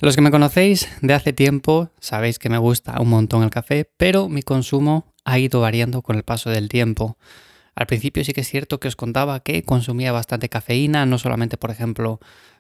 Los que me conocéis de hace tiempo sabéis que me gusta un montón el café, pero mi consumo ha ido variando con el paso del tiempo. Al principio sí que es cierto que os contaba que consumía bastante cafeína, no solamente, por ejemplo,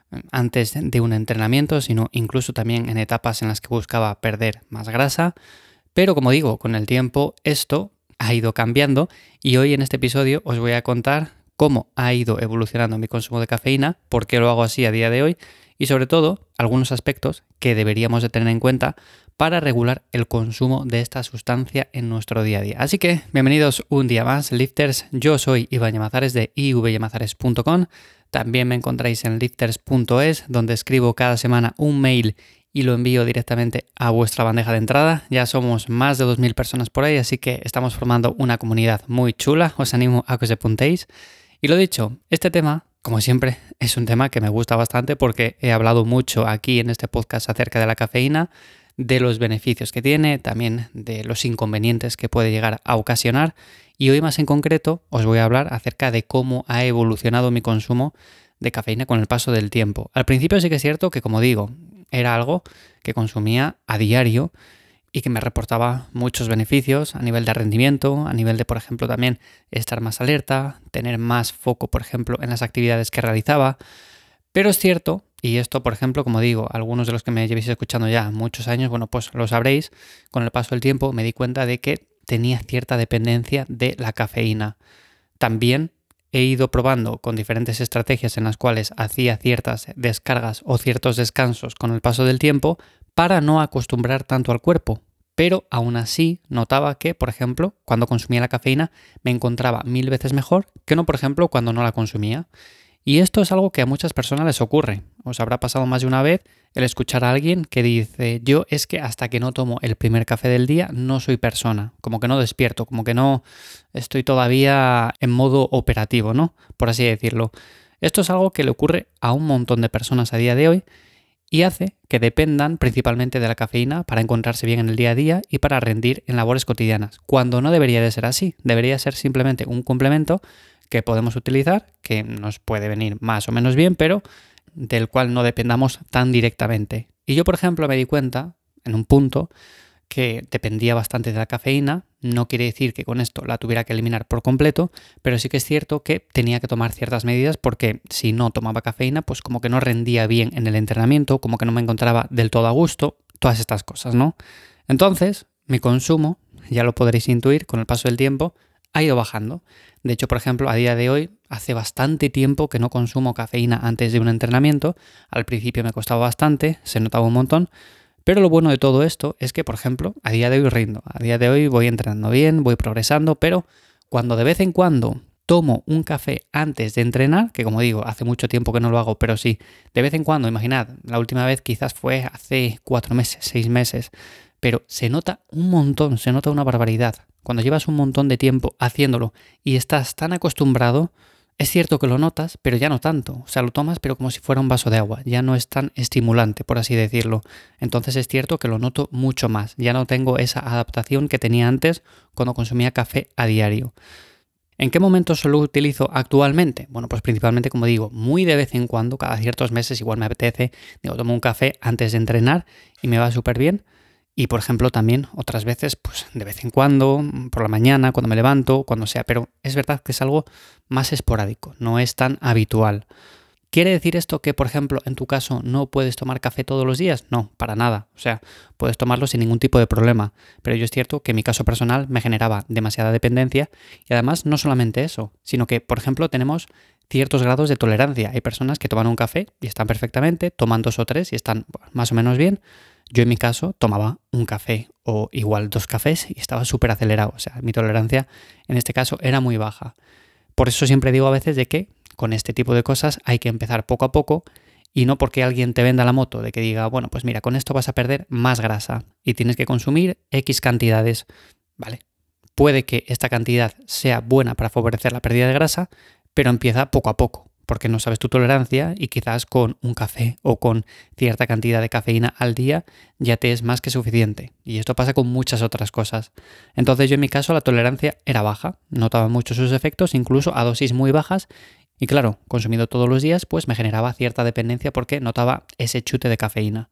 antes de un entrenamiento, sino incluso también en etapas en las que buscaba perder más grasa. Pero como digo, con el tiempo esto ha ido cambiando y hoy en este episodio os voy a contar cómo ha ido evolucionando mi consumo de cafeína, por qué lo hago así a día de hoy y sobre todo algunos aspectos que deberíamos de tener en cuenta para regular el consumo de esta sustancia en nuestro día a día. Así que bienvenidos un día más, lifters. Yo soy Iván Llamazares de ivyamazares.com. También me encontráis en lifters.es, donde escribo cada semana un mail y lo envío directamente a vuestra bandeja de entrada. Ya somos más de 2.000 personas por ahí, así que estamos formando una comunidad muy chula. Os animo a que os apuntéis. Y lo dicho, este tema, como siempre, es un tema que me gusta bastante porque he hablado mucho aquí en este podcast acerca de la cafeína, de los beneficios que tiene, también de los inconvenientes que puede llegar a ocasionar. Y hoy más en concreto os voy a hablar acerca de cómo ha evolucionado mi consumo de cafeína con el paso del tiempo. Al principio sí que es cierto que, como digo, era algo que consumía a diario y que me reportaba muchos beneficios a nivel de rendimiento, a nivel de, por ejemplo, también estar más alerta, tener más foco, por ejemplo, en las actividades que realizaba. Pero es cierto, y esto, por ejemplo, como digo, algunos de los que me llevéis escuchando ya muchos años, bueno, pues lo sabréis, con el paso del tiempo me di cuenta de que tenía cierta dependencia de la cafeína. También he ido probando con diferentes estrategias en las cuales hacía ciertas descargas o ciertos descansos con el paso del tiempo para no acostumbrar tanto al cuerpo. Pero aún así notaba que, por ejemplo, cuando consumía la cafeína me encontraba 1000 veces mejor que no, por ejemplo, cuando no la consumía. Y esto es algo que a muchas personas les ocurre. Os habrá pasado más de una vez el escuchar a alguien que dice: yo es que hasta que no tomo el primer café del día no soy persona, como que no despierto, como que no estoy todavía en modo operativo, ¿no? Por así decirlo. Esto es algo que le ocurre a un montón de personas a día de hoy y hace que dependan principalmente de la cafeína para encontrarse bien en el día a día y para rendir en labores cotidianas, cuando no debería de ser así. Debería ser simplemente un complemento que podemos utilizar, que nos puede venir más o menos bien, pero del cual no dependamos tan directamente. Y yo, por ejemplo, me di cuenta en un punto que dependía bastante de la cafeína. No quiere decir que con esto la tuviera que eliminar por completo, pero sí que es cierto que tenía que tomar ciertas medidas porque si no tomaba cafeína, pues como que no rendía bien en el entrenamiento, como que no me encontraba del todo a gusto, todas estas cosas, ¿no? Entonces, mi consumo, ya lo podréis intuir con el paso del tiempo, ha ido bajando. De hecho, por ejemplo, a día de hoy, hace bastante tiempo que no consumo cafeína antes de un entrenamiento. Al principio me costaba bastante, se notaba un montón, pero lo bueno de todo esto es que, por ejemplo, a día de hoy rindo. A día de hoy voy entrenando bien, voy progresando, pero cuando de vez en cuando tomo un café antes de entrenar, que como digo, hace mucho tiempo que no lo hago, pero sí, de vez en cuando, imaginad, la última vez quizás fue hace 4 meses, 6 meses, pero se nota un montón, se nota una barbaridad. Cuando llevas un montón de tiempo haciéndolo y estás tan acostumbrado, es cierto que lo notas, pero ya no tanto. O sea, lo tomas, pero como si fuera un vaso de agua. Ya no es tan estimulante, por así decirlo. Entonces es cierto que lo noto mucho más. Ya no tengo esa adaptación que tenía antes cuando consumía café a diario. ¿En qué momentos lo utilizo actualmente? Bueno, pues principalmente, como digo, muy de vez en cuando, cada ciertos meses igual me apetece, tomo un café antes de entrenar y me va súper bien. Y, por ejemplo, también otras veces, pues de vez en cuando, por la mañana, cuando me levanto, cuando sea. Pero es verdad que es algo más esporádico, no es tan habitual. ¿Quiere decir esto que, por ejemplo, en tu caso no puedes tomar café todos los días? No, para nada. O sea, puedes tomarlo sin ningún tipo de problema. Pero yo es cierto que en mi caso personal me generaba demasiada dependencia y además no solamente eso, sino que, por ejemplo, tenemos ciertos grados de tolerancia. Hay personas que toman un café y están perfectamente, toman 2 o 3 y están más o menos bien. Yo en mi caso tomaba un café o igual 2 cafés y estaba súper acelerado. O sea, mi tolerancia en este caso era muy baja. Por eso siempre digo a veces de que con este tipo de cosas hay que empezar poco a poco y no porque alguien te venda la moto de que diga, bueno, pues mira, con esto vas a perder más grasa y tienes que consumir X cantidades. Vale, puede que esta cantidad sea buena para favorecer la pérdida de grasa, pero empieza poco a poco, porque no sabes tu tolerancia y quizás con un café o con cierta cantidad de cafeína al día ya te es más que suficiente. Y esto pasa con muchas otras cosas. Entonces yo en mi caso la tolerancia era baja, notaba mucho sus efectos, incluso a dosis muy bajas. Y claro, consumido todos los días, pues me generaba cierta dependencia porque notaba ese chute de cafeína.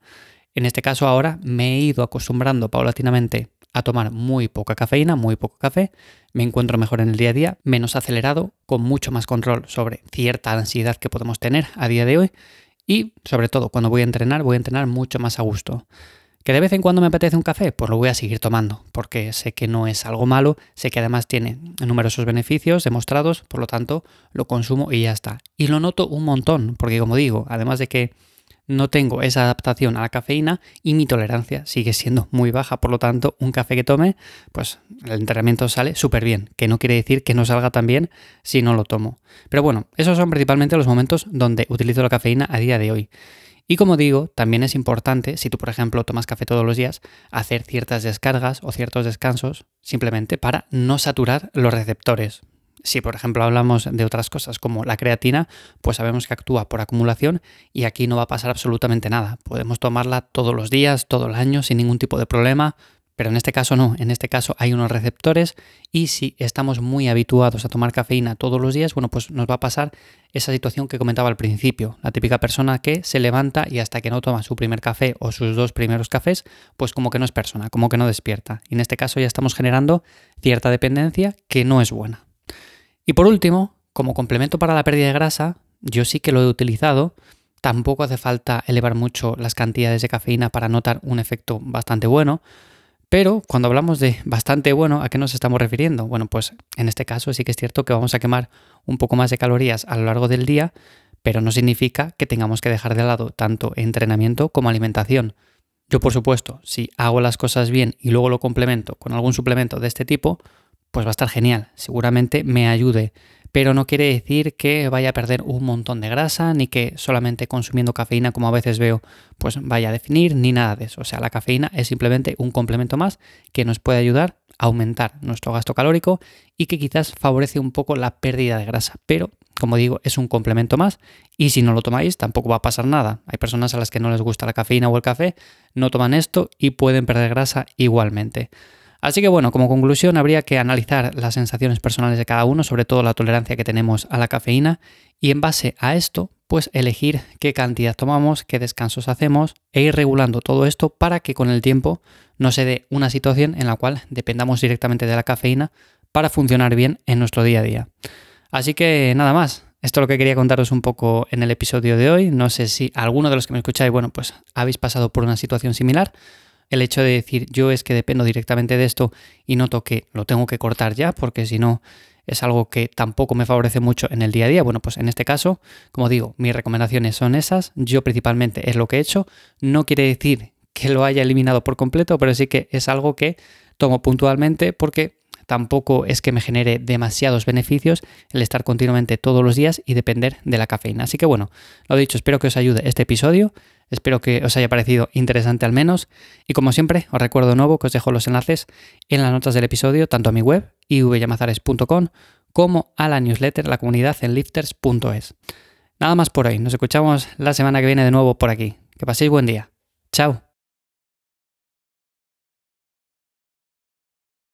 En este caso ahora me he ido acostumbrando paulatinamente a tomar muy poca cafeína, muy poco café, me encuentro mejor en el día a día, menos acelerado, con mucho más control sobre cierta ansiedad que podemos tener a día de hoy y sobre todo cuando voy a entrenar mucho más a gusto. ¿Que de vez en cuando me apetece un café? Pues lo voy a seguir tomando, porque sé que no es algo malo, sé que además tiene numerosos beneficios demostrados, por lo tanto lo consumo y ya está. Y lo noto un montón, porque como digo, además de que no tengo esa adaptación a la cafeína y mi tolerancia sigue siendo muy baja, por lo tanto un café que tome, pues el entrenamiento sale súper bien, que no quiere decir que no salga tan bien si no lo tomo. Pero bueno, esos son principalmente los momentos donde utilizo la cafeína a día de hoy. Y como digo, también es importante, si tú por ejemplo tomas café todos los días, hacer ciertas descargas o ciertos descansos simplemente para no saturar los receptores. Si por ejemplo hablamos de otras cosas como la creatina, pues sabemos que actúa por acumulación y aquí no va a pasar absolutamente nada. Podemos tomarla todos los días, todo el año, sin ningún tipo de problema. Pero en este caso no, en este caso hay unos receptores y si estamos muy habituados a tomar cafeína todos los días, bueno, pues nos va a pasar esa situación que comentaba al principio, la típica persona que se levanta y hasta que no toma su primer café o sus 2 primeros cafés, pues como que no es persona, como que no despierta. Y en este caso ya estamos generando cierta dependencia que no es buena. Y por último, como complemento para la pérdida de grasa, yo sí que lo he utilizado. Tampoco hace falta elevar mucho las cantidades de cafeína para notar un efecto bastante bueno. Pero cuando hablamos de bastante bueno, ¿a qué nos estamos refiriendo? Bueno, pues en este caso sí que es cierto que vamos a quemar un poco más de calorías a lo largo del día, pero no significa que tengamos que dejar de lado tanto entrenamiento como alimentación. Yo, por supuesto, si hago las cosas bien y luego lo complemento con algún suplemento de este tipo, pues va a estar genial, seguramente me ayude, pero no quiere decir que vaya a perder un montón de grasa, ni que solamente consumiendo cafeína, como a veces veo, pues vaya a definir, ni nada de eso. O sea, la cafeína es simplemente un complemento más que nos puede ayudar a aumentar nuestro gasto calórico y que quizás favorece un poco la pérdida de grasa, pero como digo, es un complemento más y si no lo tomáis tampoco va a pasar nada. Hay personas a las que no les gusta la cafeína o el café, no toman esto y pueden perder grasa igualmente. Así que bueno, como conclusión habría que analizar las sensaciones personales de cada uno, sobre todo la tolerancia que tenemos a la cafeína y en base a esto, pues elegir qué cantidad tomamos, qué descansos hacemos e ir regulando todo esto para que con el tiempo no se dé una situación en la cual dependamos directamente de la cafeína para funcionar bien en nuestro día a día. Así que nada más. Esto es lo que quería contaros un poco en el episodio de hoy. No sé si alguno de los que me escucháis, bueno, pues habéis pasado por una situación similar. El hecho de decir yo es que dependo directamente de esto y noto que lo tengo que cortar ya porque si no es algo que tampoco me favorece mucho en el día a día. Bueno, pues en este caso, como digo, mis recomendaciones son esas. Yo principalmente es lo que he hecho. No quiere decir que lo haya eliminado por completo, pero sí que es algo que tomo puntualmente porque tampoco es que me genere demasiados beneficios el estar continuamente todos los días y depender de la cafeína. Así que bueno, lo dicho, espero que os ayude este episodio. Espero que os haya parecido interesante al menos y como siempre os recuerdo de nuevo que os dejo los enlaces en las notas del episodio tanto a mi web ivyamazares.com como a la newsletter, la comunidad en lifters.es. Nada más por hoy, nos escuchamos la semana que viene de nuevo por aquí. Que paséis buen día. Chao.